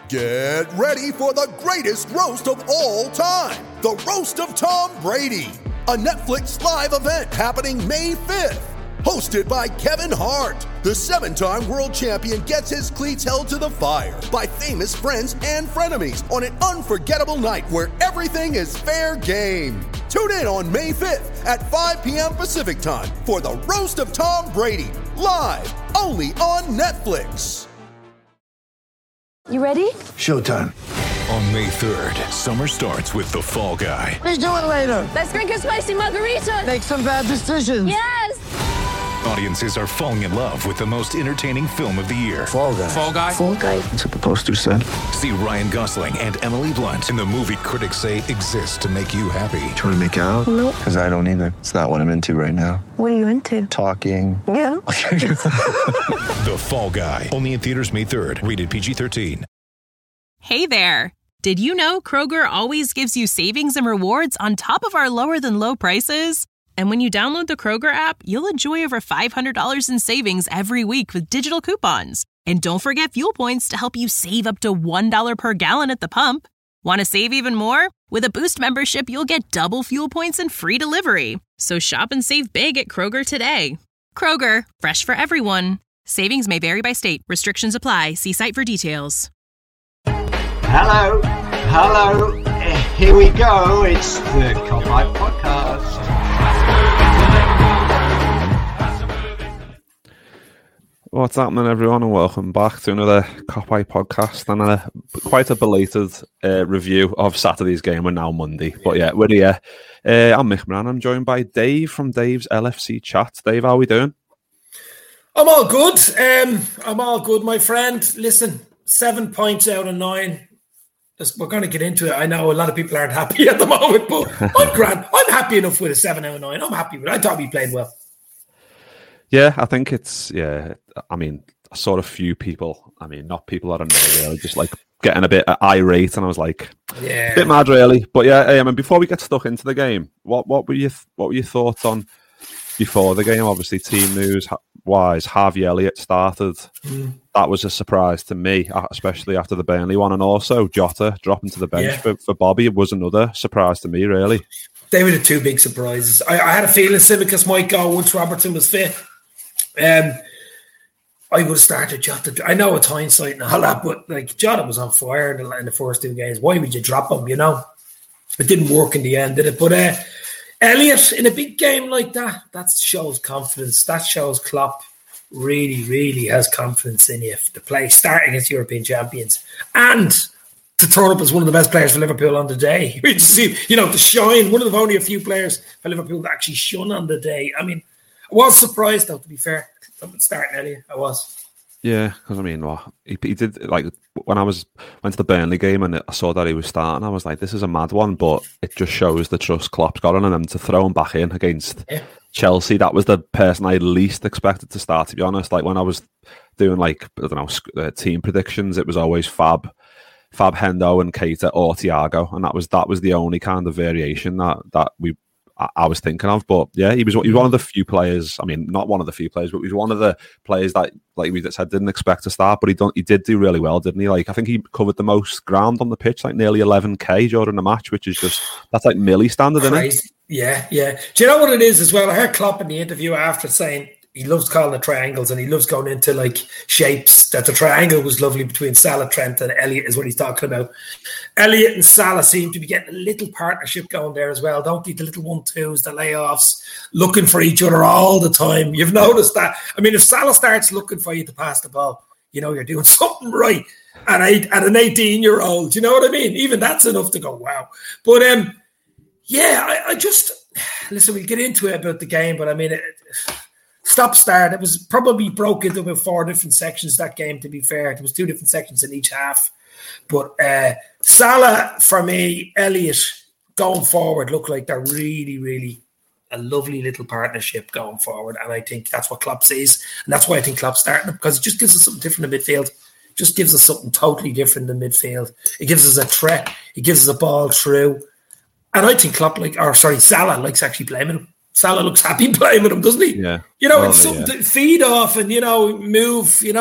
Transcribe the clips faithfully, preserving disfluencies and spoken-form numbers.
Get ready for the greatest roast of all time, the Roast of Tom Brady, a Netflix live event happening May fifth. Hosted by Kevin Hart, the seven-time world champion gets his cleats held to the fire by famous friends and frenemies on an unforgettable night where everything is fair game. Tune in on May fifth at five p.m. Pacific time for the Roast of Tom Brady, live only on Netflix. You ready? Showtime. On May third, summer starts with The Fall Guy. Let's do it later. Let's drink a spicy margarita. Make some bad decisions. Yes! Audiences are falling in love with the most entertaining film of the year. Fall Guy. Fall Guy? Fall Guy. That's what the poster said. See Ryan Gosling and Emily Blunt in the movie critics say exists to make you happy. Trying to make it out? Nope. Because I don't either. It's not what I'm into right now. What are you into? Talking. Yeah. The Fall Guy. Only in theaters May third. Rated P G thirteen. Hey there. Did you know Kroger always gives you savings and rewards on top of our lower than low prices? And when you download the Kroger app, you'll enjoy over five hundred dollars in savings every week with digital coupons. And don't forget fuel points to help you save up to one dollar per gallon at the pump. Want to save even more? With a Boost membership, you'll get double fuel points and free delivery. So shop and save big at Kroger today. Kroger, fresh for everyone. Savings may vary by state. Restrictions apply. See site for details. Hello, hello, uh, here we go. It's the Cop Eye Podcast. What's happening, everyone, and welcome back to another Cop Eye Podcast and a, quite a belated uh, review of Saturday's game. We're now Monday, but yeah, we're here. Uh, I'm Mick Moran. I'm joined by Dave from Dave's L F C Chat. Dave, how are we doing? I'm all good. Um, I'm all good, my friend. Listen, seven points out of nine. We're going to get into it. I know a lot of people aren't happy at the moment, but I'm grand. I'm happy enough with a seven out of nine. I'm happy with it. I thought we played well. Yeah, I think it's, yeah, I mean, I saw a few people, I mean, not people that I know, really, just like getting a bit irate, and I was like, yeah, a bit mad, really. But yeah, um, and before we get stuck into the game, what what were you what were your thoughts on before the game? Obviously, team news wise, Harvey Elliott started. Mm. That was a surprise to me, especially after the Burnley one, and also Jota dropping to the bench yeah. for, for Bobby was another surprise to me, really. They were the two big surprises. I, I had a feeling Tsimikas might go once Robertson was fit. Um, I would have started Jota. I know it's hindsight and all that, but like Jota was on fire in the, in the first two games. Why would you drop him? You know, it didn't work in the end, did it? But uh, Elliott in a big game like that, that shows confidence. That shows Klopp really, really has confidence in you to play, start against European champions, and to turn up as one of the best players for Liverpool on the day. You know, to shine. One of the only a few players for Liverpool that actually shone on the day. I mean, I was surprised, though, to be fair. Starting earlier, I was. Yeah, because I mean, well, he, he did, like, when I was went to the Burnley game and I saw that he was starting, I was like, this is a mad one, but it just shows the trust Klopp's got in him to throw him back in against yeah. Chelsea. That was the person I least expected to start, to be honest. Like, when I was doing, like, I don't know, uh, team predictions, it was always Fab, Fab Hendo and Keita or Thiago, and that was that was the only kind of variation that, that we I was thinking of. But yeah, he was he was one of the few players. I mean, not one of the few players, but he was one of the players that, like we said, didn't expect to start. But he don't he did do really well, didn't he? Like, I think he covered the most ground on the pitch, like nearly eleven K during the match, which is just that's like Millie standard, isn't it? Yeah, yeah. Do you know what it is as well? I heard Klopp in the interview after saying he loves calling it triangles and he loves going into like shapes. That the triangle was lovely between Salah, Trent, and Elliott is what he's talking about. Elliott and Salah seem to be getting a little partnership going there as well, don't they? The little one-twos, the layoffs, looking for each other all the time. You've noticed that. I mean, if Salah starts looking for you to pass the ball, you know you're doing something right at, eight, at an eighteen-year-old. You know what I mean? Even that's enough to go, wow. But, um, yeah, I, I just... Listen, we'll get into it about the game, but I mean... It, Stop-start. It was probably broke into about four different sections, that game, to be fair. There was two different sections in each half. But uh, Salah, for me, Elliott, going forward, look like they're really, really a lovely little partnership going forward. And I think that's what Klopp sees. And that's why I think Klopp's starting them, because it just gives us something different in midfield. It just gives us something totally different in midfield. It gives us a threat. It gives us a ball through. And I think Klopp, like, or sorry, Salah likes actually playing with him. Salah looks happy playing with him, doesn't he? Yeah. You know, well, it's something yeah. to feed off and, you know, move, you know.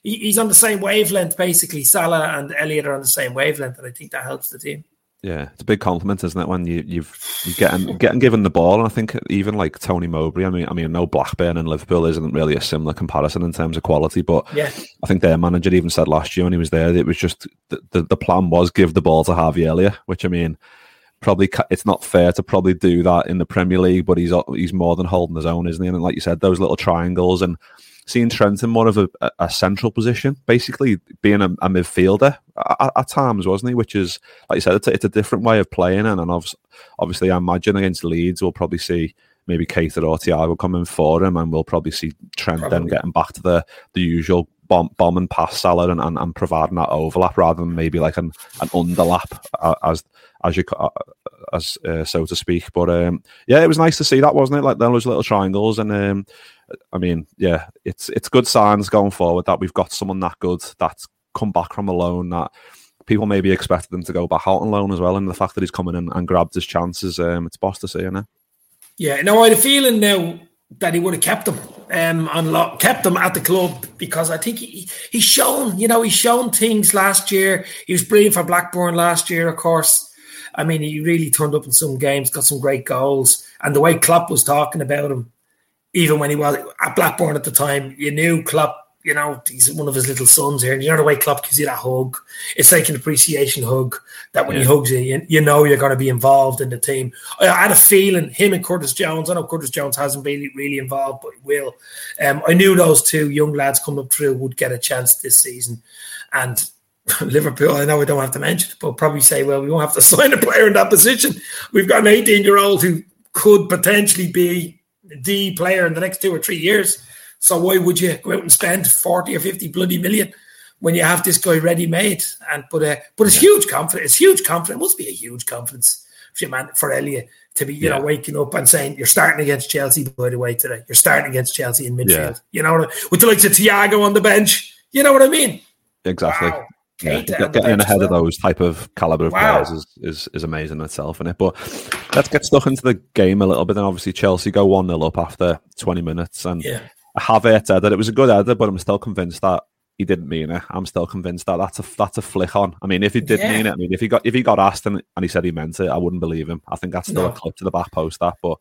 he, he's on the same wavelength, basically. Salah and Elliott are on the same wavelength, and I think that helps the team. Yeah, it's a big compliment, isn't it, when you, you've you getting getting given the ball? And I think even like Tony Mowbray, I mean, I mean, no Blackburn and Liverpool isn't really a similar comparison in terms of quality, but yeah. I think their manager even said last year when he was there, it was just the, the, the plan was give the ball to Harvey Elliott, which I mean, probably it's not fair to probably do that in the Premier League, but he's he's more than holding his own, isn't he? And like you said, those little triangles and seeing Trent in more of a, a central position, basically being a, a midfielder at, at times, wasn't he? Which is, like you said, it's a, it's a different way of playing. And, and obviously, obviously, I imagine against Leeds, we'll probably see maybe Keita or Thiago coming for him, and we'll probably see Trent probably. then getting back to the, the usual bomb, bomb and pass Salah and, and, and providing that overlap rather than maybe like an, an underlap uh, as as you uh, as uh, so to speak. But um, yeah, it was nice to see that, wasn't it? Like those little triangles, and um, I mean, yeah, it's it's good signs going forward that we've got someone that good that's come back from a loan that people maybe expected them to go back out on loan as well, and the fact that he's coming in and grabbed his chances, um, it's boss to see, isn't it? Yeah, no, I had a feeling now that he would have kept him um, on lo- kept him at the club, because I think he, he's shown, you know, he's shown things last year. He was brilliant for Blackburn last year, of course. I mean, he really turned up in some games, got some great goals, and the way Klopp was talking about him, even when he was at Blackburn at the time, you knew Klopp, you know, he's one of his little sons here. And you know the way Klopp gives you that hug? It's like an appreciation hug that when yeah. he hugs you, you, you know you're going to be involved in the team. I, I had a feeling, him and Curtis Jones, I know Curtis Jones hasn't been really involved, but he will. Um, I knew those two young lads coming up through would get a chance this season. And Liverpool, I know we don't have to mention it, but probably say, well, we won't have to sign a player in that position. We've got an eighteen-year-old who could potentially be the player in the next two or three years. So why would you go out and spend forty or fifty bloody million when you have this guy ready-made? And but uh, but it's yeah. huge confidence. It's huge confidence. It must be a huge confidence for man for Elliott to be, you yeah. know, waking up and saying you're starting against Chelsea. By the way, today you're starting against Chelsea in midfield. Yeah. You know, with the likes of Thiago on the bench. You know what I mean? Exactly. Wow. Yeah, getting ahead of those type of caliber of wow. players is, is is amazing in itself, isn't it? But let's get stuck into the game a little bit. And obviously Chelsea go one nil up after twenty minutes, and yeah. Havertz header. It was a good header, but I'm still convinced that he didn't mean it. I'm still convinced that that's a that's a flick on. I mean, if he did yeah. mean it, I mean, if he got if he got asked and, and he said he meant it, I wouldn't believe him. I think that's still no. a clip to the back post. That, but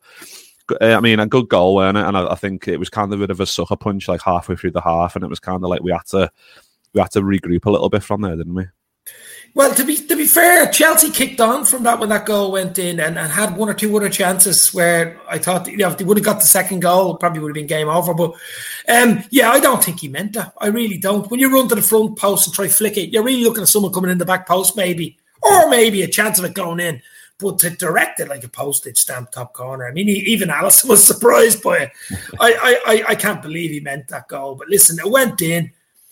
I mean, a good goal, wasn't it? And I, I think it was kind of a bit of a sucker punch, like halfway through the half, and it was kind of like we had to we had to regroup a little bit from there, didn't we? Well, to be to be fair, Chelsea kicked on from that when that goal went in, and, and had one or two other chances where I thought, you know, if they would have got the second goal, it probably would have been game over. But um, yeah, I don't think he meant that. I really don't. When you run to the front post and try to flick it, you're really looking at someone coming in the back post, maybe, or maybe a chance of it going in. But to direct it like a postage stamp top corner, I mean, he, even Alisson was surprised by it. I, I, I can't believe he meant that goal. But listen, it went in.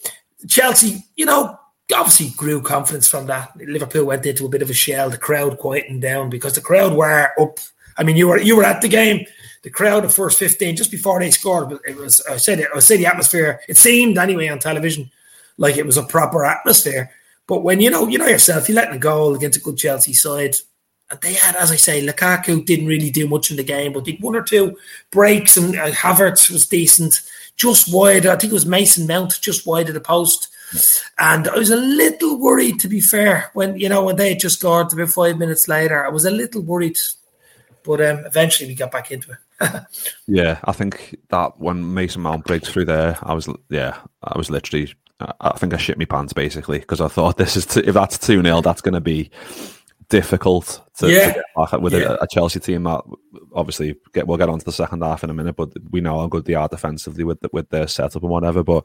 Chelsea, you know, obviously grew confidence from that. Liverpool went into a bit of a shell. The crowd quietened down because the crowd were up. I mean, you were you were at the game. The crowd, the first fifteen, just before they scored, it was. I said it. I said the atmosphere. It seemed anyway on television like it was a proper atmosphere. But when you know, you know yourself, you let a goal against a good Chelsea side, and they had, as I say, Lukaku didn't really do much in the game, but did one or two breaks, and uh, Havertz was decent, just wide. I think it was Mason Mount just wide of the post. And I was a little worried, to be fair, when you know when they had just scored about five minutes later. I was a little worried, but um, eventually we got back into it. Yeah, I think that when Mason Mount breaks through there, I was yeah, I was literally, I think I shit my pants basically because I thought this is t- if that's two nil, that's going to be difficult to, yeah. to get back with yeah. a, a Chelsea team that obviously get, we'll get onto the second half in a minute, but we know how good they are defensively with the, with their setup and whatever. But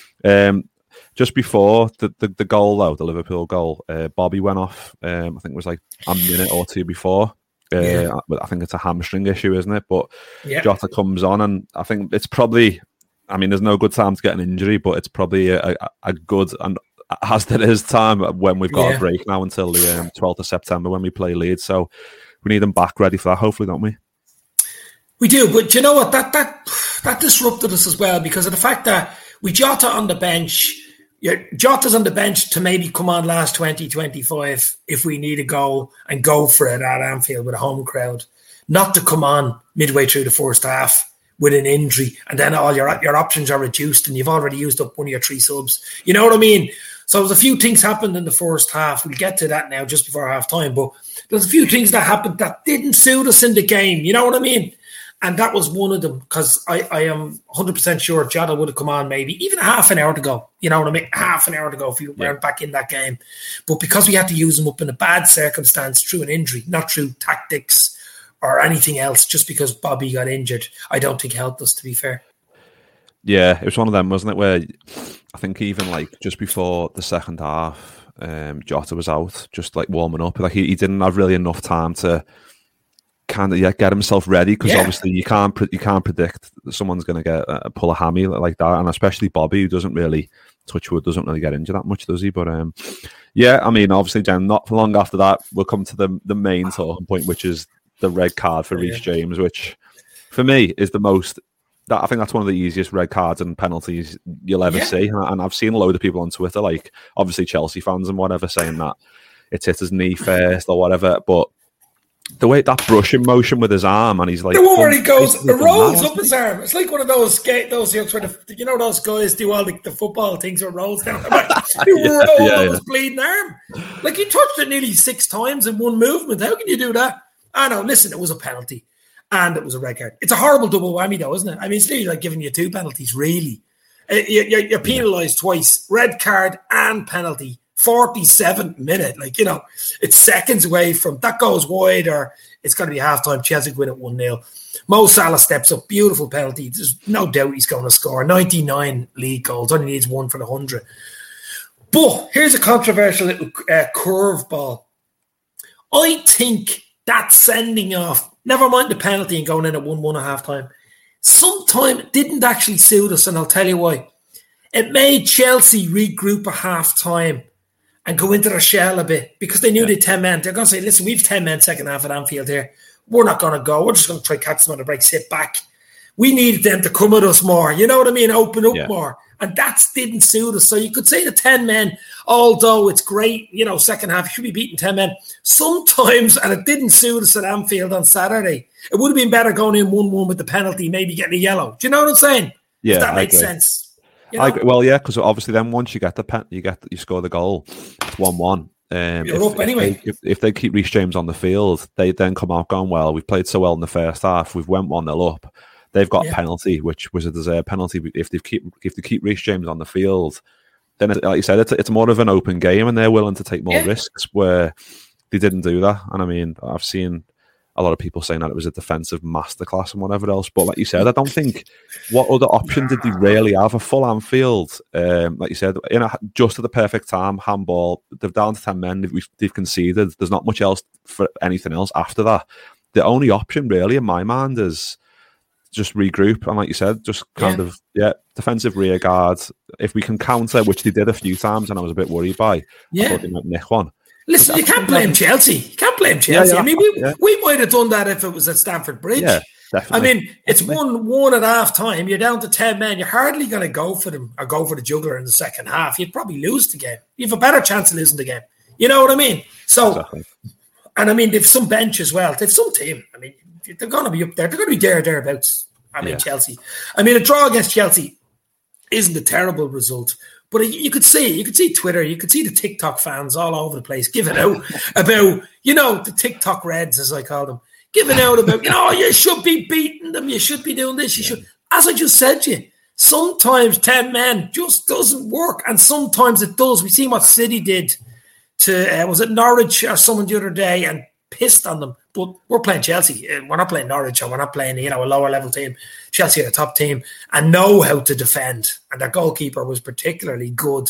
um. Just before the, the, the goal, though, the Liverpool goal, uh, Bobby went off. Um, I think it was like a minute or two before. Uh, yeah. I think it's a hamstring issue, isn't it? But yeah. Jota comes on, and I think it's probably, I mean, there's no good time to get an injury, but it's probably a, a, a good, and as there is time when we've got yeah. a break now until the um, twelfth of September when we play Leeds. So we need them back ready for that, hopefully, don't we? We do, but you know what? That, that, that disrupted us as well because of the fact that we Jota on the bench. Yeah, Jota's on the bench to maybe come on last twenty, twenty-five if we need a goal and go for it at Anfield with a home crowd. Not to come on midway through the first half with an injury, and then all your your options are reduced, and you've already used up one of your three subs. You know what I mean? So there's a few things happened in the first half. We'll get to that now just before half time, but there's a few things that happened that didn't suit us in the game. You know what I mean? And that was one of them, because I, I am one hundred percent sure Jota would have come on maybe even half an hour to go. You know what I mean? Half an hour to go if we weren't yeah. back in that game. But because we had to use him up in a bad circumstance through an injury, not through tactics or anything else, just because Bobby got injured, I don't think helped us, to be fair. Yeah, it was one of them, wasn't it, where I think even like just before the second half, um, Jota was out, just like warming up. Like he, he didn't have really enough time to kind of yeah, get himself ready, because yeah. obviously you can't you can't predict that someone's going to get uh, pull a hammy like that, and especially Bobby, who doesn't really touch wood, doesn't really get injured that much, does he? But um, yeah, I mean, obviously, Jen, not long after that, we'll come to the the main talking point, which is the red card for Reece yeah. James, which for me is the most. That, I think that's one of the easiest red cards and penalties you'll ever yeah. see, and I've seen a load of people on Twitter, like obviously Chelsea fans and whatever, saying that it's hit his knee first or whatever, but the way that brushing motion with his arm, and he's like, the one where he goes, it rolls up his arm. It's like one of those skate, those jokes where the, you know those guys do all the, the football things where it rolls down. Like, he yeah, rolled yeah, up yeah. his bleeding arm. Like he touched it nearly six times in one movement. How can you do that? I know. Listen, it was a penalty, and it was a red card. It's a horrible double whammy, though, isn't it? I mean, it's really like giving you two penalties. Really, you're, you're penalised twice: red card and penalty. forty-seventh minute, like, you know, it's seconds away from that goes wide, or it's going to be halftime. Chelsea win at one nil. Mo Salah steps up, beautiful penalty. There's no doubt he's going to score. ninety-nine league goals, only needs one for the one hundred. But here's a controversial little uh, curveball. I think that sending off, never mind the penalty and going in at one one at halftime, sometime it didn't actually suit us, and I'll tell you why. It made Chelsea regroup at halftime and go into their shell a bit, because they knew yeah. they had ten men. They're going to say, listen, we've ten men second half at Anfield here. We're not going to go. We're just going to try to catch them on the break, sit back. We needed them to come at us more. You know what I mean? Open up yeah. more. And that didn't suit us. So you could say the ten men, although it's great, you know, second half, you should be beating ten men. Sometimes, and it didn't suit us at Anfield on Saturday, it would have been better going in one one with the penalty, maybe getting a yellow. Do you know what I'm saying? Yeah, if that I makes agree. sense. You know? I agree. Well, yeah, because obviously then once you get the pen, you get you score the goal, it's one one. Um, You're if, up anyway. If they, if, if they keep Reece James on the field, they then come out going, well, we've played so well in the first half, we've went one nil up. They've got yeah. a penalty, which was a deserved penalty. If they keep if they keep Reece James on the field, then, it, like you said, it's, it's more of an open game, and they're willing to take more yeah. risks, where they didn't do that. And I mean, I've seen a lot of people saying that it was a defensive masterclass and whatever else. But like you said, I don't think, what other option did they really have? A full Anfield, um, like you said, in a, just at the perfect time, handball. They're down to ten men. They've, they've conceded. There's not much else for anything else after that. The only option really in my mind is just regroup, and like you said, just kind yeah. of yeah, defensive rear guard. If we can counter, which they did a few times, and I was a bit worried by, yeah. I thought they might nick one. Listen, you can't blame Chelsea. You can't blame Chelsea. Yeah, yeah, I mean, we yeah. we might have done that if it was at Stamford Bridge. Yeah, definitely. I mean, it's definitely. one one at half time. You're down to ten men. You're hardly going to go for them or go for the juggler in the second half. You'd probably lose the game. You have a better chance of losing the game. You know what I mean? So, exactly. And I mean, they've some bench as well. They've some team. I mean, they're going to be up there. They're going to be there, thereabouts. I mean, yeah. Chelsea. I mean, a draw against Chelsea isn't a terrible result. But you could see, you could see Twitter, you could see the TikTok fans all over the place giving out about, you know, the TikTok Reds, as I call them, giving out about, you know, you should be beating them, you should be doing this, you should. As I just said to you, sometimes ten men just doesn't work, and sometimes it does. We've seen what City did to, uh, was it Norwich or someone the other day, and pissed on them. But we're playing Chelsea. We're not playing Norwich, or we're not playing, you know, a lower level team. Chelsea are a top team and know how to defend. And their goalkeeper was particularly good.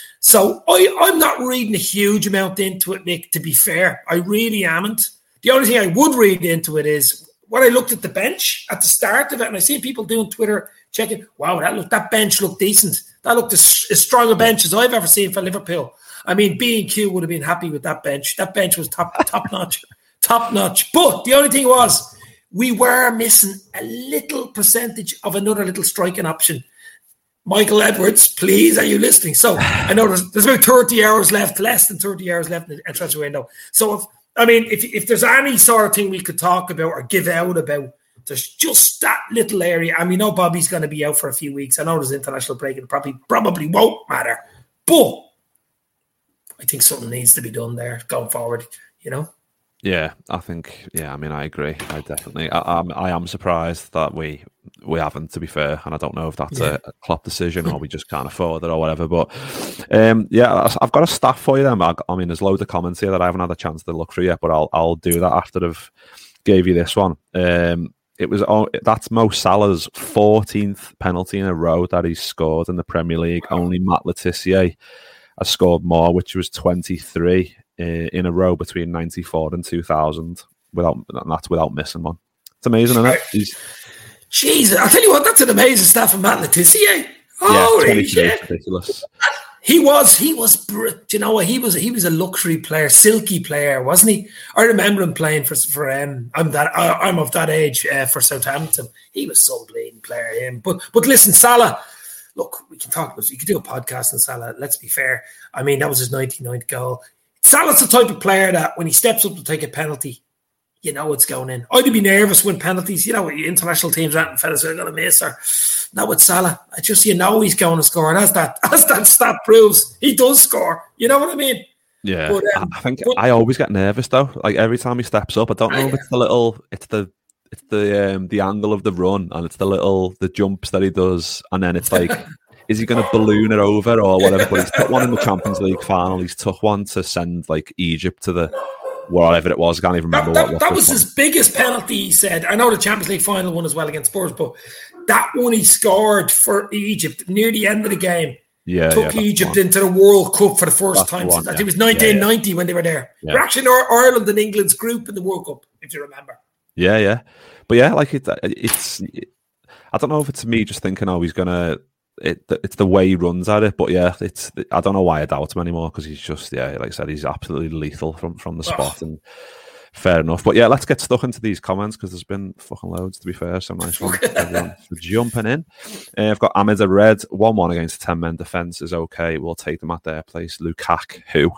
So I, I'm not reading a huge amount into it, Nick, to be fair. I really amn't. The only thing I would read into it is when I looked at the bench at the start of it, and I see people doing Twitter checking, wow, that looked, that bench looked decent. That looked as, as strong a bench as I've ever seen for Liverpool. I mean, B and Q would have been happy with that bench. That bench was top top notch. Top notch. But the only thing was, we were missing a little percentage of another little striking option. Michael Edwards, please, are you listening? So I know there's, there's about thirty hours left, less than thirty hours left in the transfer window. So, if, I mean, if if there's any sort of thing we could talk about or give out about There's just that little area. And we know Bobby's going to be out for a few weeks. I know there's international break and it probably, probably won't matter. But I think something needs to be done there going forward, you know? Yeah, I think, yeah, I mean, I agree. I definitely, I, I'm, I am surprised that we we haven't, to be fair. And I don't know if that's yeah. a, a Klopp decision or we just can't afford it or whatever. But um, yeah, I've got a stat for you then. I, I mean, there's loads of comments here that I haven't had a chance to look through yet, but I'll I'll do that after I've gave you this one. Um, it was oh, that's Mo Salah's fourteenth penalty in a row that he's scored in the Premier League. Only Matt Letizia has scored more, which was twenty-three in a row between ninety-four and two thousand, without and that's without missing one. It's amazing, isn't it? He's, Jesus, I'll tell you what, that's an amazing stat from Matt Letizia. Holy shit. Ridiculous. He was, he was, do you know what? He was, he was a luxury player, silky player, wasn't he? I remember him playing for, for um, I'm that, I'm of that age uh, for Southampton. He was some bleeding player, him. But, but listen, Salah, look, we can talk about, you could do a podcast on Salah. Let's be fair. I mean, that was his ninety-ninth goal. Salah's the type of player that when he steps up to take a penalty, you know what's going in. I'd be nervous when penalties, you know, what international teams and fellas are going to miss. Or not with Salah. I just, you know, he's going to score. And as that as that stat proves, he does score. You know what I mean? Yeah. But, um, I think but, I always get nervous though. Like every time he steps up, I don't know if it's the little, it's the, it's the um, the angle of the run and it's the little the jumps that he does, and then it's like. Is he going to balloon it over or whatever? But he's took one in the Champions League final. He's took one to send like Egypt to the whatever it was. I can't even remember that, what, what that was one. his biggest penalty. He said, "I know the Champions League final one as well against Spurs, but that one he scored for Egypt near the end of the game yeah, took yeah, Egypt into the World Cup for the first that's time the one, since I yeah. think it was nineteen ninety yeah, yeah. when they were there. Yeah. They're actually in Ireland and England's group in the World Cup, if you remember." Yeah, yeah, but yeah, like it, it's. It, I don't know if it's me just thinking, oh, he's gonna. It, it's the way he runs at it, but yeah, it's. I don't know why I doubt him anymore because he's just, yeah, like I said, he's absolutely lethal from, from the spot, oh. and fair enough. But yeah, let's get stuck into these comments because there's been fucking loads, to be fair. So nice one everyone for jumping in. Uh, I've got Ahmed a red one one against ten men defense is okay. We'll take them at their place. Lukaku, who?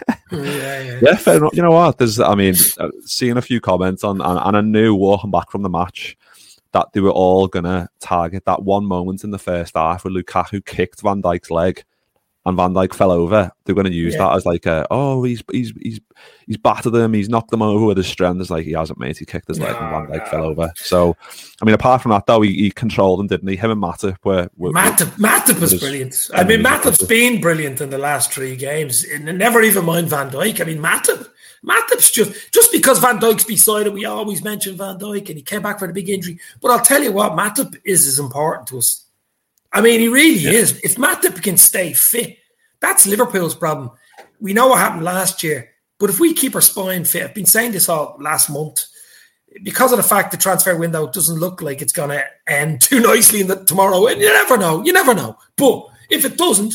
yeah, yeah. yeah, fair enough. You know what? There's, I mean, seeing a few comments on, and, and I knew walking back from the match that they were all going to target that one moment in the first half where Lukaku kicked Van Dijk's leg and Van Dijk fell over. They're going to use yeah. that as like, a, oh, he's he's he's he's battered him, he's knocked him over with his strength. It's like, he hasn't, mate. He kicked his leg no, and Van Dijk no. fell over. So, I mean, apart from that, though, he, he controlled him, didn't he? Him and Matip were... were Matip, Matip was brilliant. I mean, Matip's been brilliant in the last three games. And never even mind Van Dijk. I mean, Matip... Matip's just just because Van Dijk's beside him, we always mention Van Dijk and he came back for the big injury. But I'll tell you what, Matip is as important to us. I mean, he really yeah. is. If Matip can stay fit, that's Liverpool's problem. We know what happened last year, but if we keep our spine fit, I've been saying this all last month, because of the fact the transfer window doesn't look like it's going to end too nicely in the tomorrow. And you never know. You never know. But if it doesn't,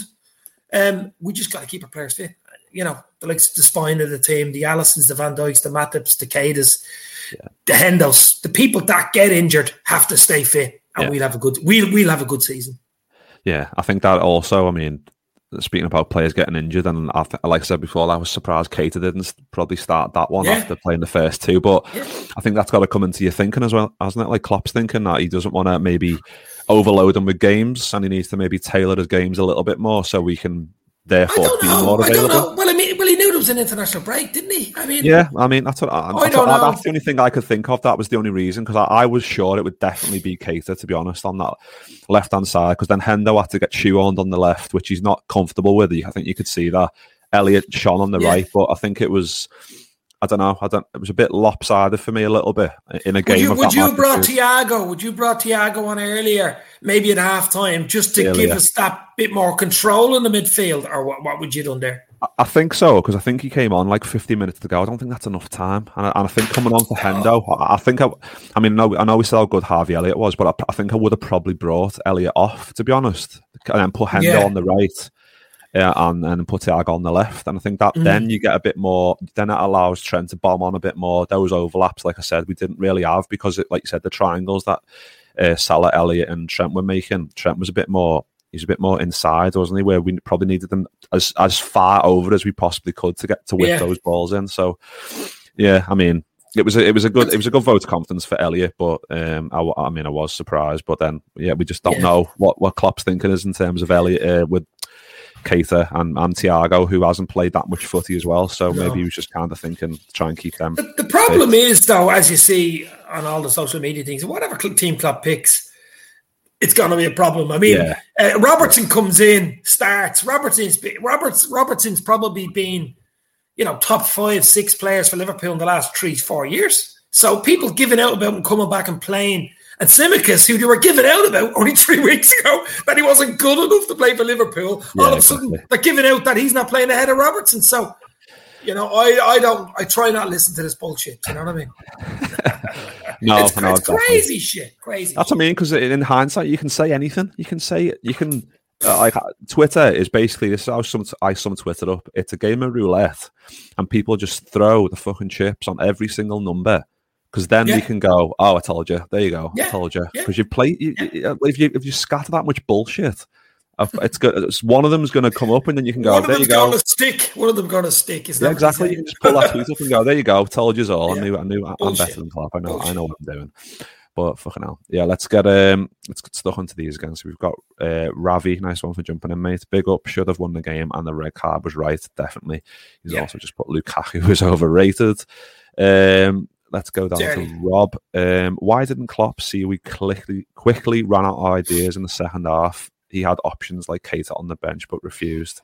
um, we just got to keep our players fit. You know, the likes the spine of the team, the Alissons, the Van Dijks, the Matips, the Keitas, yeah. the Hendos, the people that get injured have to stay fit, and yeah. we'll have a good we'll we'll have a good season. Yeah, I think that also. I mean, speaking about players getting injured, and I th- like I said before, I was surprised Keita didn't probably start that one yeah. after playing the first two. But yeah. I think that's got to come into your thinking as well, hasn't it? Like Klopp's thinking that he doesn't want to maybe overload him with games, and he needs to maybe tailor his games a little bit more so we can. Therefore, be more available. I don't know. Well, I mean, well, he knew there was an international break, didn't he? I mean, yeah. I mean, that's what I, I that's, don't what, know. that's the only thing I could think of. That was the only reason because I, I was sure it would definitely be Keita, to be honest, on that left hand side. Because then Hendo had to get shoehorned on the left, which he's not comfortable with. I think you could see that. Elliott shone on the yeah. right, but I think it was. I don't know. I don't. It was a bit lopsided for me a little bit in a game. Would you, of would that you brought magnitude. Thiago? Would you brought Thiago on earlier, maybe at half time, just to earlier. give us that bit more control in the midfield, or what? What would you done there? I, I think so because I think he came on like fifty minutes to go. I don't think that's enough time, and I, and I think coming on for Hendo, I, I think I. I mean, no, I know we said how good Harvey Elliott was, but I, I think I would have probably brought Elliott off, to be honest, and then put Hendo yeah. on the right. Yeah, and, and put Thiago on the left. And I think that mm. then you get a bit more, then it allows Trent to bomb on a bit more. Those overlaps, like I said, we didn't really have because, it, like you said, the triangles that uh, Salah, Elliott and Trent were making, Trent was a bit more, he's a bit more inside, wasn't he? Where we probably needed them as, as far over as we possibly could to get to whip yeah. those balls in. So, yeah, I mean, it was a, it was a good it was a good vote of confidence for Elliot, but um, I, I mean I was surprised, but then yeah, we just don't yeah. know what, what Klopp's thinking is in terms of Elliot uh, with Keita and, and Thiago, who hasn't played that much footy as well, so no. maybe he was just kind of thinking try and keep them. The, the problem fit. is though, as you see on all the social media things, whatever team Klopp picks, it's going to be a problem. I mean, yeah. uh, Robertson comes in, starts. Robertson's Roberts Robertson's probably been, you know, top five, six players for Liverpool in the last three, four years. So people giving out about him coming back and playing. And Tsimikas, who they were giving out about only three weeks ago, that he wasn't good enough to play for Liverpool, yeah, all of a sudden exactly. they're giving out that he's not playing ahead of Robertson. So, you know, I, I don't, I try not to listen to this bullshit. You know what I mean? no, it's, no, it's crazy shit. Crazy. That's shit. what I mean, because in hindsight, you can say anything. You can say, you can, uh, like, Twitter is basically, this is how some, I sum Twitter up. It's a game of roulette, and people just throw the fucking chips on every single number. Because then yeah. we can go, oh, I told you. There you go. Yeah. I told you. Because yeah. you play, you, yeah. you, if you if you scatter that much bullshit, it's good. It's, one of them is going to come up, and then you can go, one there you go. One of them's going to stick. One of them going to stick. Is yeah, exactly. You can just pull that tweet up and go, there you go. Told you all. Yeah. I knew. I knew. Bullshit. I'm better than Klopp. I know. Bullshit. I know what I'm doing. But fucking hell, yeah. Let's get um, let's get stuck onto these again. So we've got uh, Ravi. Nice one for jumping in, mate. Big up. Should have won the game, and the red card was right. Definitely. He's yeah. also just put Lukaku was overrated. Um. Let's go down Dirty. to Rob. Um, why didn't Klopp see we quickly quickly ran out of ideas in the second half? He had options like Keita on the bench, but refused.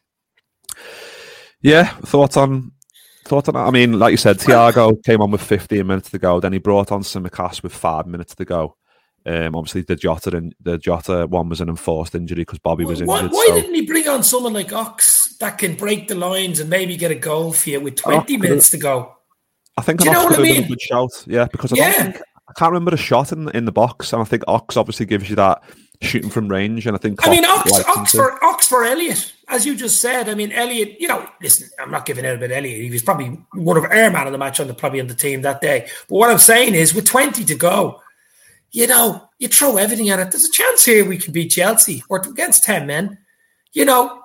Yeah, thoughts on thoughts on that? I mean, like you said, Thiago came on with fifteen minutes to go. Then he brought on Tsimikas with five minutes to go. Um, obviously, the Jota and the Jota one was an enforced injury because Bobby was why, injured. Why so. didn't he bring on someone like Ox that can break the lines and maybe get a goal for you with twenty minutes to go? I think Do an you know Ox what I could have mean? been a good shout. Yeah, because I yeah. don't think I can't remember the shot in in the box, and I think Ox obviously gives you that shooting from range, and I think Klopp I mean Ox, Ox for Ox for Elliot, as you just said. I mean Elliot, you know, listen, I'm not giving out about Elliot. He was probably one of our man of the match on the probably on the team that day. But what I'm saying is, with twenty to go, you know, you throw everything at it. There's a chance here we can beat Chelsea or against ten men. You know.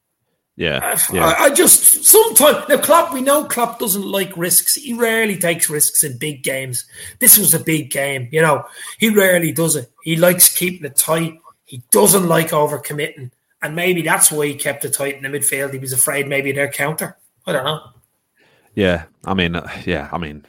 Yeah, yeah. I, I just sometimes now Klopp. We know Klopp doesn't like risks. He rarely takes risks in big games. This was a big game, you know. He rarely does it. He likes keeping it tight. He doesn't like overcommitting, and maybe that's why he kept it tight in the midfield. He was afraid maybe of their counter. I don't know. Yeah, I mean, uh, yeah, I mean,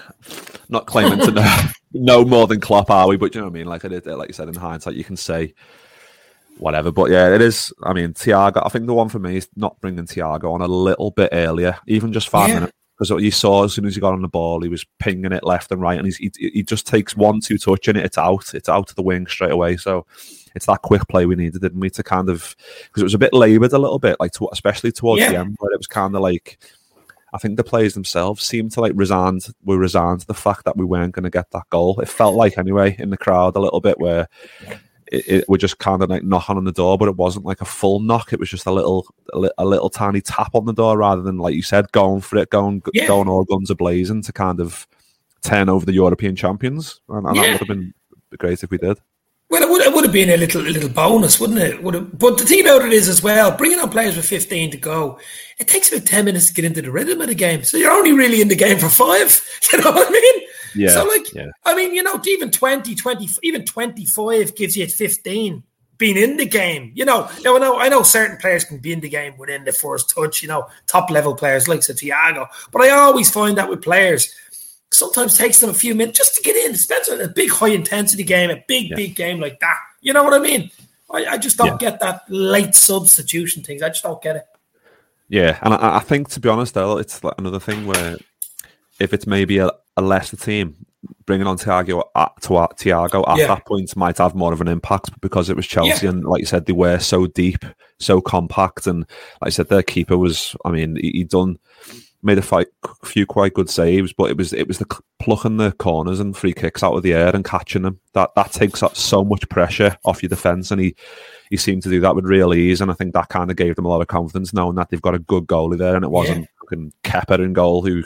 not claiming to know, know more than Klopp, are we? But you know what I mean. Like I did, like you said, in hindsight, you can say. Whatever, but yeah, it is. I mean, Thiago. I think the one for me is not bringing Thiago on a little bit earlier, even just five yeah. minutes, because what you saw as soon as he got on the ball, he was pinging it left and right, and he's, he he just takes one, two touch and it, it's out, it's out of the wing straight away. So it's that quick play we needed, didn't we, to kind of because it was a bit laboured a little bit, like to, especially towards yeah. the end, where it was kind of like I think the players themselves seemed to like resigned, were resigned to the fact that we weren't going to get that goal. It felt like anyway in the crowd a little bit where. It, it, we're just kind of like knocking on the door, but it wasn't like a full knock. It was just a little, a, li- a little tiny tap on the door, rather than like you said, going for it, going, yeah. going all guns a blazing to kind of turn over the European champions. And, and yeah. that would have been great if we did. Well, it would, it would have been a little, a little bonus, wouldn't it? Would have, but the thing about it is as well, bringing on players with fifteen to go, it takes about ten minutes to get into the rhythm of the game. So you're only really in the game for five. You know what I mean? Yeah. So, like, yeah. I mean, you know, even twenty, twenty, even twenty-five gives you fifteen being in the game. You know, now I know, I know certain players can be in the game within the first touch, you know, top level players like Thiago. But I always find that with players, sometimes takes them a few minutes just to get in. It depends on a big high intensity game, a big, yeah. big game like that. You know what I mean? I, I just don't yeah. get that late substitution things. I just don't get it. Yeah, and I, I think, to be honest, though, it's like another thing where if it's maybe a, a lesser team, bringing on Thiago at, to uh, Thiago at yeah. that point might have more of an impact because it was Chelsea, yeah. and like you said, they were so deep, so compact, and like I said, their keeper was, I mean, he, he done made a fight, few quite good saves, but it was it was the plucking the corners and free kicks out of the air and catching them that that takes up so much pressure off your defence, and he he seemed to do that with real ease, and I think that kind of gave them a lot of confidence, knowing that they've got a good goalie there, and it wasn't yeah. fucking Kepa in goal who.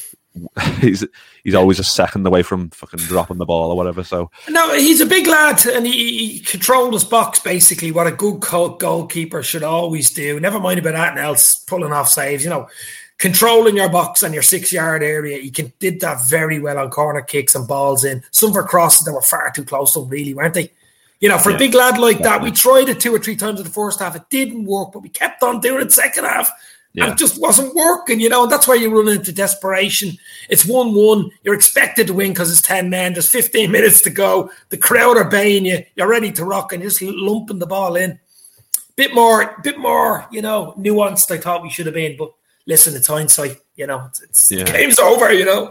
he's he's always a second away from fucking dropping the ball or whatever. So no, he's a big lad, and he, he controlled his box basically. What a good goalkeeper should always do. Never mind about anything else, pulling off saves. You know, controlling your box and your six-yard area. He can, did that very well on corner kicks and balls in. Some of our crosses that were far too close to him, really, weren't they? You know, for yeah. a big lad like that, we tried it two or three times in the first half. It didn't work, but we kept on doing it second half. Yeah. And it just wasn't working, you know, and that's why you run into desperation. It's one one. You're expected to win because it's ten men. There's fifteen minutes to go. The crowd are baying you. You're ready to rock and you're just lumping the ball in. Bit more, bit more, you know, nuanced I thought we should have been. But listen, it's hindsight, you know. It's, it's yeah. The game's over, you know.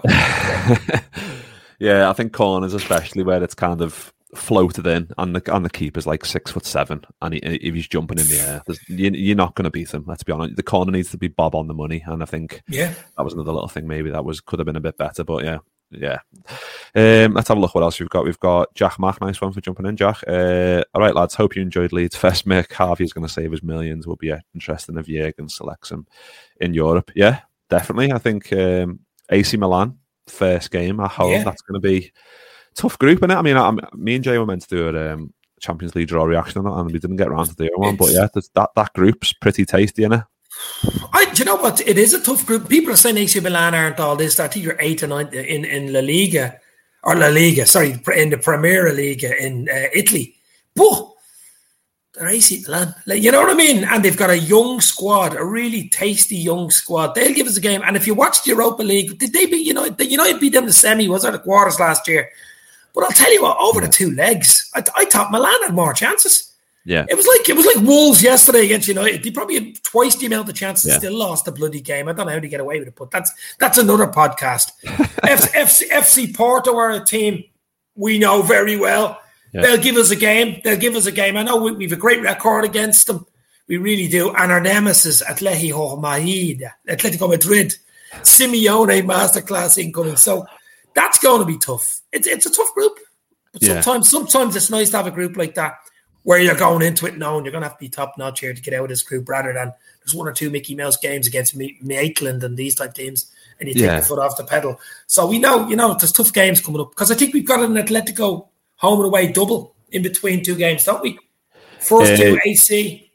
Yeah, I think corners especially where it's kind of floated in, and the and the keeper's like six foot seven, and he, if he's jumping in the air, you, you're not going to beat him. Let's be honest. The corner needs to be bob on the money, and I think yeah, that was another little thing. Maybe that was could have been a bit better, but yeah, yeah. Um, let's have a look. What else we've got? We've got Jack Mack. Nice one for jumping in, Jack. Uh, all right, lads. Hope you enjoyed Leeds. First, Mick Harvey's going to save his millions. Will be interesting if Jurgen selects him in Europe. Yeah, definitely. I think um, A C Milan first game at home. Yeah. That's going to be. Tough group, innit? I mean, I, me and Jay were meant to do a um, Champions League draw reaction on that, and we didn't get around to doing one. But yeah, that that group's pretty tasty, innit? I, do you know what? It is a tough group. People are saying A C Milan aren't all this. I think you're eight or nine in, in La Liga, or La Liga, sorry, in the Primera Liga in uh, Italy. But they're A C Milan. You know what I mean? And they've got a young squad, a really tasty young squad. They'll give us a game. And if you watched the Europa League, did they beat United? United beat them the semi, was it, the quarters last year? But I'll tell you what, over the two legs, I, I thought Milan had more chances. Yeah, it was like it was like Wolves yesterday against United. They probably had twice the amount of chances. Yeah. Still lost the bloody game. I don't know how to get away with it, but that's that's another podcast. F, F, F C Porto are a team we know very well. Yeah. They'll give us a game. They'll give us a game. I know we, we've a great record against them. We really do. And our nemesis, Atletico Madrid, Atletico Madrid, Simeone masterclass incoming. So that's going to be tough. It's it's a tough group. But yeah. sometimes sometimes it's nice to have a group like that where you're going into it knowing you're going to have to be top notch here to get out of this group rather than there's one or two Mickey Mouse games against Maitland and these type teams and you take yeah. the foot off the pedal. So we know, you know, there's tough games coming up because I think we've got an Atletico home and away double in between two games, don't we? First uh, two A C.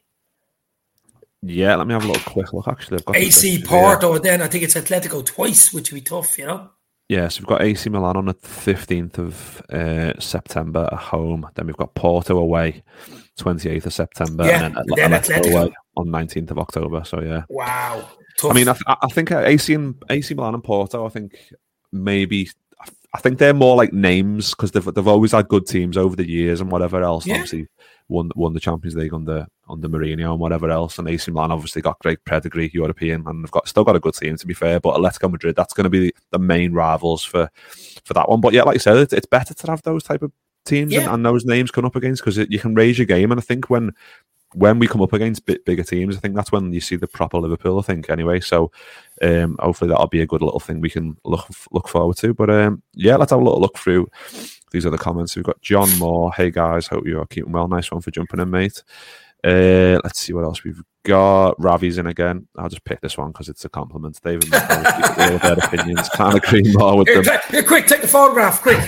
Yeah, let me have a little quick look. Actually, I've got A C Porto, and then I think it's Atletico twice, which would be tough, you know. Yeah, so we've got A C Milan on the fifteenth of uh, September at home. Then we've got Porto away, twenty-eighth of September. Yeah, and then, then Atletico Atletico away on nineteenth of October. So, yeah. Wow. Tough. I mean, I, th- I think A C and A C Milan and Porto, I think maybe, I think they're more like names because they've, they've always had good teams over the years and whatever else. Yeah. Obviously, won, won the Champions League under, under Mourinho and whatever else. And A C Milan obviously got great pedigree, European, and they've got still got a good team, to be fair. But Atletico Madrid, that's going to be the main rivals for, for that one. But yeah, like you said, it's, it's better to have those type of teams yeah. and, and those names come up against because you can raise your game. And I think when when we come up against bit bigger teams, I think that's when you see the proper Liverpool, I think, anyway. So um, hopefully that'll be a good little thing we can look look forward to. But um, yeah, let's have a little look through these other comments. We've got John Moore. Hey, guys, hope you are keeping well. Nice one for jumping in, mate. Uh, let's see what else we've got. Ravi's in again. I'll just pick this one because it's a compliment. David McCall, all of their opinions. Can't agree more with here, them. Here, quick, take the photograph, quick.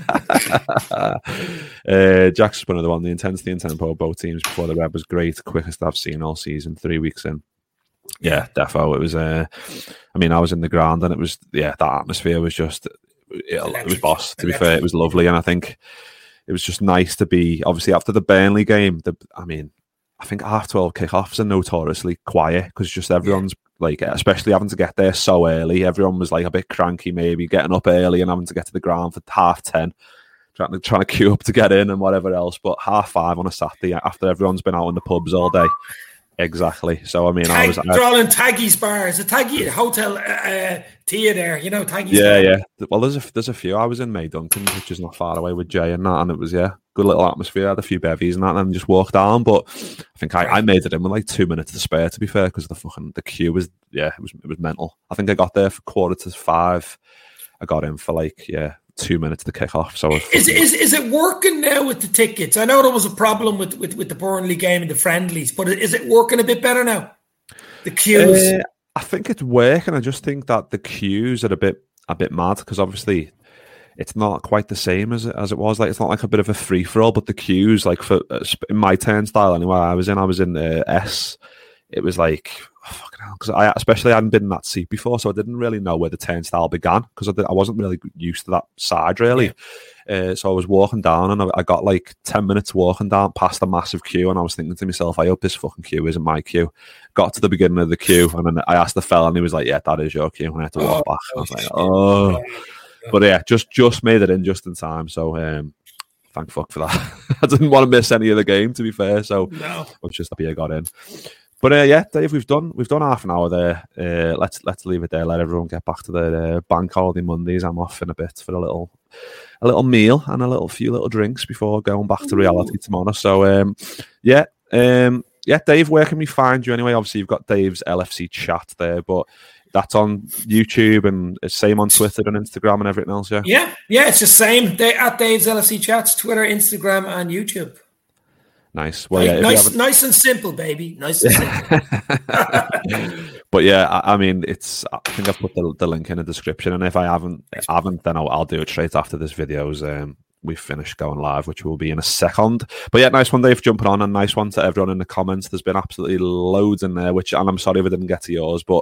uh, Jack's put another one. The intensity and tempo of both teams before the Red was great. Quickest I've seen all season. Three weeks in. Yeah, defo. It was. Uh, I mean, I was in the ground and it was. Yeah, that atmosphere was just. It, it was boss. To be fair, it was lovely, and I think it was just nice to be. Obviously, after the Burnley game, the. I mean. I think half twelve kickoffs are notoriously quiet because just everyone's yeah. like, especially having to get there so early. Everyone was like a bit cranky, maybe getting up early and having to get to the ground for half ten, trying to trying to queue up to get in and whatever else. But half five on a Saturday after everyone's been out in the pubs all day. Exactly. So I mean, Tag, I was. They're all in Taggy's bars, a Taggy hotel uh, Tia there, you know, Taggy's. Yeah, bar. yeah. Well, there's a there's a few. I was in May Duncan, which is not far away with Jay and that, and it was yeah, good little atmosphere. I had a few bevies and that, and then just walked down. But I think I, I made it in with like two minutes to spare. To be fair, because the fucking the queue was yeah, it was it was mental. I think I got there for quarter to five. I got in for like yeah. two minutes to kick off. So is, is is it working now with the tickets? I know there was a problem with, with, with the Burnley game and the friendlies, but is it working a bit better now? The queues? Uh, I think it's working. I just think that the queues are a bit a bit mad because obviously it's not quite the same as it, as it was. Like it's not like a bit of a free for all, but the queues, like for in my turnstile anyway, I was in I was in the S it was like, oh, fucking hell, because I especially hadn't been in that seat before, so I didn't really know where the turnstile began because I, did, I wasn't really used to that side really. Yeah. Uh, so I was walking down and I, I got like ten minutes walking down past a massive queue, and I was thinking to myself, I hope this fucking queue isn't my queue. Got to the beginning of the queue, and then I asked the fella, and he was like, yeah, that is your queue, and I had to walk oh, back. I was like, oh. But yeah, just just made it in just in time, so um, thank fuck for that. I didn't want to miss any of the game, to be fair, so no. I was just happy I got in. But uh, yeah, Dave, we've done we've done half an hour there. Uh, let's let's leave it there. Let everyone get back to their uh, bank holiday Mondays. I'm off in a bit for a little a little meal and a little few little drinks before going back to reality tomorrow. So um, yeah, um, yeah, Dave, where can we find you anyway? Obviously, you've got Dave's L F C chat there, but that's on YouTube and it's same on Twitter and Instagram and everything else. Yeah, yeah, yeah. It's the same. They at Dave's L F C chats, Twitter, Instagram, and YouTube. Nice. Well, yeah, nice, nice and simple, baby. Nice and simple. But yeah, I, I mean, it's. I think I've put the, the link in the description, and if I haven't, haven't, then I'll, I'll do it straight after this video's um, we've finished going live, which will be in a second. But yeah, nice one, Dave, jumping on, and nice one to everyone in the comments. There's been absolutely loads in there, which, and I'm sorry if I didn't get to yours, but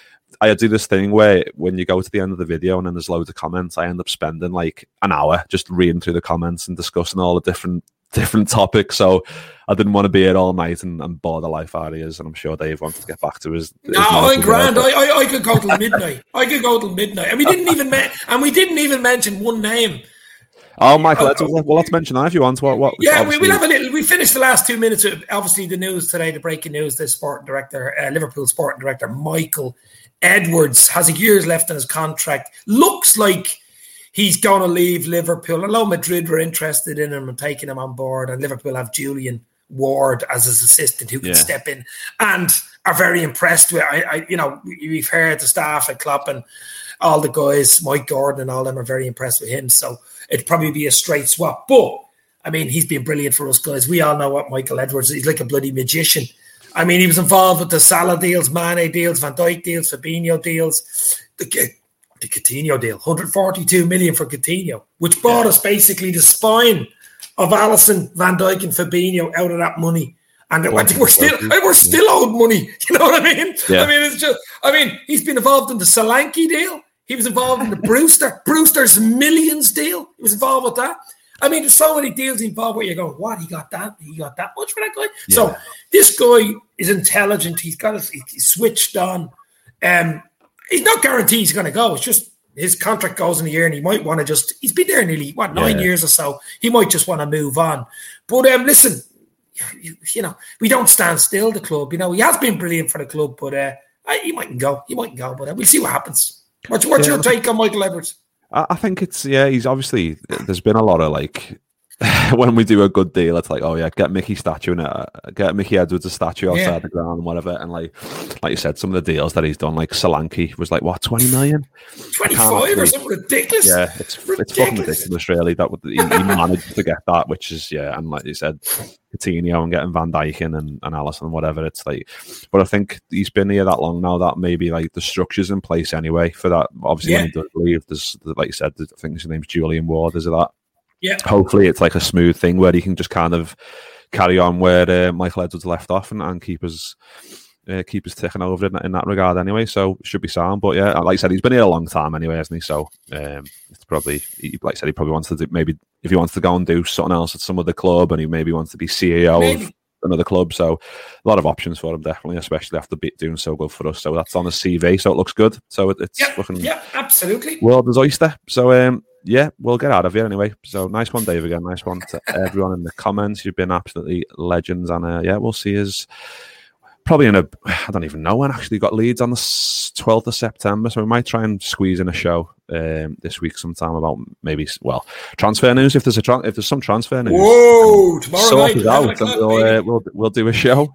I do this thing where when you go to the end of the video and then there's loads of comments, I end up spending like an hour just reading through the comments and discussing all the different. different topics, so I didn't want to be here all night and, and bore the life out of yours, and I'm sure Dave wanted to get back to his, his no I'm grand. I, I, I could go till midnight. I could go till midnight and we didn't even me- and we didn't even mention one name. Oh Michael, let's, well let's mention that if you want. What, what yeah, we, we'll have a little we finished the last two minutes of obviously the news today, the breaking news. The sporting director, uh, Liverpool sporting director Michael Edwards has a year's left on his contract. Looks like he's going to leave Liverpool. Although Madrid were interested in him and taking him on board, and Liverpool have Julian Ward as his assistant who can yeah. step in and are very impressed with. I, I, you know, we've heard the staff at Klopp and all the guys, Mike Gordon and all them are very impressed with him. So it'd probably be a straight swap. But I mean, he's been brilliant for us guys. We all know what Michael Edwards is. He's like a bloody magician. I mean, he was involved with the Salah deals, Mane deals, Van Dijk deals, Fabinho deals. The The Coutinho deal, one hundred forty-two million for Coutinho, which bought yeah. us basically the spine of Alisson, Van Dijk, and Fabinho out of that money, and well, we're still we're still owed money. You know what I mean? Yeah. I mean, it's just. I mean, he's been involved in the Solanke deal. He was involved in the Brewster Brewster's millions deal. He was involved with that. I mean, there's so many deals involved where you're going, what? He got that? He got that much for that guy? Yeah. So this guy is intelligent. He's got his, he's switched on. Um. He's not guaranteed he's going to go. It's just his contract goes in a year and he might want to just, he's been there nearly, what, nine yeah. years or so. He might just want to move on. But um, listen, you, you know, we don't stand still, the club. You know, he has been brilliant for the club, but uh, he mightn't go. He mightn't go, but uh, we'll see what happens. What's, what's yeah. your take on Michael Edwards? I think it's, yeah, he's obviously, there's been a lot of like, when we do a good deal, it's like, oh yeah, get Mickey statue in it, get Mickey Edwards a statue outside yeah. the ground and whatever. And like, like you said, some of the deals that he's done, like Solanke was like what, twenty million, twenty-five or something ridiculous. Yeah, it's ridiculous. It's fucking ridiculous, really. That would, he, he managed to get that, which is yeah, and like you said, Coutinho and getting Van Dijk in and, and Alisson and whatever. It's like, but I think he's been here that long now that maybe like the structure's in place anyway for that. Obviously, yeah. when he does leave, there's like you said, I think his name's Julian Ward. Is it that? Yeah. Hopefully it's like a smooth thing where he can just kind of carry on where uh, Michael Edwards left off and, and keep us uh, keep us ticking over in, in that regard anyway. So should be sound. But yeah, like I said, he's been here a long time anyway, hasn't he? So um, it's probably, he, like I said, he probably wants to do, maybe if he wants to go and do something else at some other club, and he maybe wants to be C E O maybe. of another club. So a lot of options for him, definitely, especially after doing so good for us. So that's on the C V, so it looks good. So it, it's yeah, fucking yeah, absolutely. World is oyster. So um, yeah, we'll get out of here anyway. So nice one, Dave, again. Nice one to everyone in the comments. You've been absolutely legends. And uh, yeah, we'll see us probably in a, I don't even know when actually got Leeds on the twelfth of September. So we might try and squeeze in a show um, this week sometime about maybe, well, transfer news. If there's a tra- if there's some transfer news, whoa, tomorrow sort night, it out and we'll, uh, we'll, we'll do a show.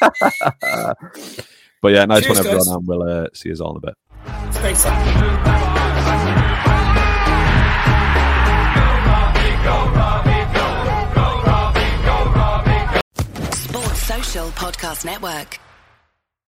But yeah, nice Cheers, one, everyone. Guys. And we'll uh, see you all in a bit. Stay safe. Sports Social Podcast Network.